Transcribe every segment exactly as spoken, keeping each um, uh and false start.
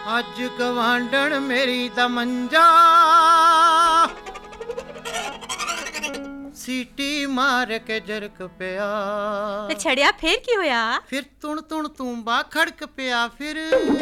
ਅੱਜ ਗਵਾਂਢਣ ਮੇਰੀ ਦਾ ਮੰਜਾ ਸੀਟੀ ਮਾਰ ਕੇ ਜਰਕ ਪਿਆ ਤੇ ਛੜਿਆ ਫੇਰ ਕੀ ਹੋਇਆ? ਫਿਰ ਤੁਣ ਤੁਣ ਤੂੰਬਾ ਖੜਕ ਪਿਆ ਫਿਰ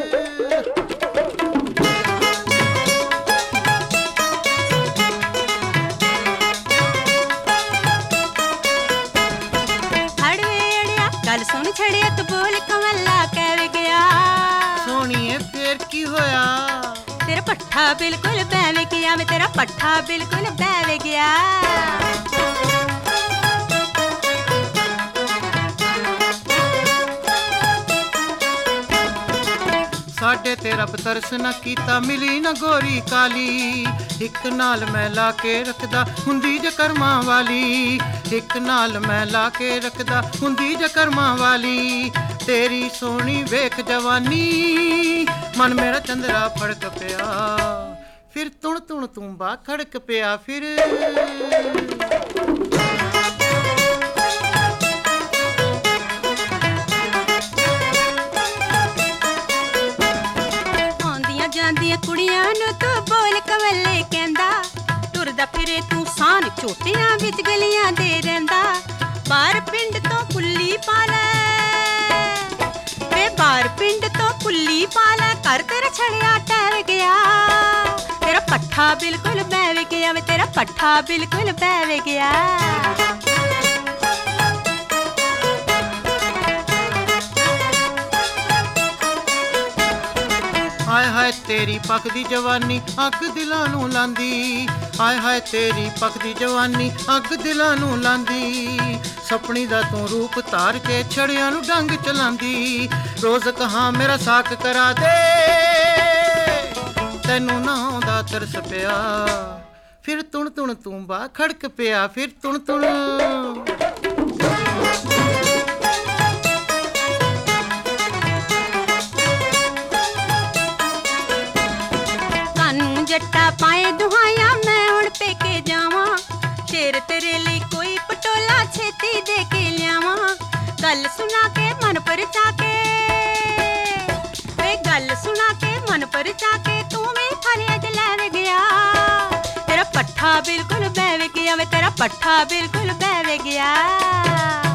ਹੜਵੇੜਿਆ ਗੱਲ ਸੁਣ ਛੜਿਆ ਤੂੰ ਬੋਲ ਕਮਲਾ ਕਹਿ ਗਿਆ ਸੋਹਣੀਏ ਫੇਰ ਕੀ ਹੋਇਆ? ਤੇਰਾ ਪੱਠਾ ਬਿਲਕੁਲ ਬਹਿ ਗਿਆ ਮੈਂ ਤੇਰਾ ਪੱਠਾ ਬਿਲਕੁਲ ਬਹਿ ਗਿਆ ਸਾਡੇ ਤੇ ਰੱਬ ਤਰਸ ਨਾ ਕੀਤਾ ਮਿਲੀ ਨਾ ਗੋਰੀ ਕਾਲੀ ਇੱਕ ਨਾਲ ਮੈਂ ਲਾ ਕੇ ਰੱਖਦਾ ਹੁੰਦੀ ਜੇ ਕਰਮਾਂ ਵਾਲੀ ਇੱਕ ਨਾਲ ਮੈਂ ਲਾ ਕੇ ਰੱਖਦਾ ਹੁੰਦੀ ਜੇ ਕਰਮਾਂ ਵਾਲੀ ਤੇਰੀ ਸੋਹਣੀ ਵੇਖ ਜਵਾਨੀ ਮਨ ਮੇਰਾ ਚੰਦਰਾ ਫੜਕ ਪਿਆ ਫਿਰ ਤੁਣ ਤੁਣ ਤੂੰਬਾ ਖੜਕ ਪਿਆ ਫਿਰ ਜਾਂਦੀਆਂ ਕੁੜੀਆਂ ਨੂੰ ਤੂੰ ਬੋਲ ਕਵੱਲੇ ਕਹਿੰਦਾ ਤੁਰਦਾ ਫਿਰੇ ਤੂੰ ਸਾਨ ਝੋਟਿਆਂ ਵਿੱਚ ਗਲੀਆਂ ਦੇ ਰਹਿੰਦਾ ਬਾਹਰ ਪਿੰਡ ਤੋਂ ਪੁੱਲੀ ਪਾ ਲੈ ਵੇ ਬਾਹਰ ਪਿੰਡ ਤੋਂ ਪੁੱਲੀ ਪਾ ਲੈ ਘਰ ਤੇਰਾ ਛੜਿਆ ਟਹਿ ਗਿਆ ਤੇਰਾ ਪੱਠਾ ਬਿਲਕੁਲ ਬਹਿ ਗਿਆ ਵੇ ਤੇਰਾ ਪੱਠਾ ਬਿਲਕੁਲ ਬਹਿ ਗਿਆ ਹਾਏ ਹਾਏ ਤੇਰੀ ਪੱਕਦੀ ਜਵਾਨੀ ਅੱਗ ਦਿਲਾਂ ਨੂੰ ਲਾਂਦੀ ਹਾਏ ਹਾਏ ਤੇਰੀ ਪੱਕਦੀ ਜਵਾਨੀ ਅੱਗ ਦਿਲਾਂ ਨੂੰ ਲਾਂਦੀ ਸਪਣੀ ਦਾ ਤੂੰ ਰੂਪ ਧਾਰ ਕੇ ਛੜਿਆਂ ਨੂੰ ਡੰਗ ਚਲਾਂਦੀ ਰੋਜ਼ ਕਹਾਂ ਮੇਰਾ ਸਾਕ ਕਰਾ ਦੇ ਤੈਨੂੰ ਨਾ ਆਉਂਦਾ ਤਰਸ ਪਿਆ ਫਿਰ ਤੁਣ ਤੁਣ ਤੂੰਬਾ ਖੜਕ ਪਿਆ ਫਿਰ ਤੁਣ ਤੁਣ ਜੱਟਾ ਪਾਏ ਦੁਹਾਇਆ ਮੈਂ ਹੁਣ ਪੇਕੇ ਜਾਵਾਂ ਸ਼ੇਰ ਤੇਰੇ ਲਈ ਕੋਈ ਪਟੋਲਾ ਛੇਤੀ ਦੇ ਕੇ ਲਿਆਵਾਂ ਗੱਲ ਸੁਣਾ ਕੇ ਮਨ ਪਰਚਾ ਕੇ ਵੇ ਗੱਲ ਸੁਣਾ ਕੇ ਮਨ ਪਰਚਾ ਕੇ ਤੂੰ ਵੀ ਫਰਿਆਦ ਲੈ ਗਿਆ ਤੇਰਾ ਪੱਠਾ ਬਿਲਕੁਲ ਬਹਿ ਗਿਆ ਵੇ ਤੇਰਾ ਪੱਠਾ ਬਿਲਕੁਲ ਬਹਿ ਗਿਆ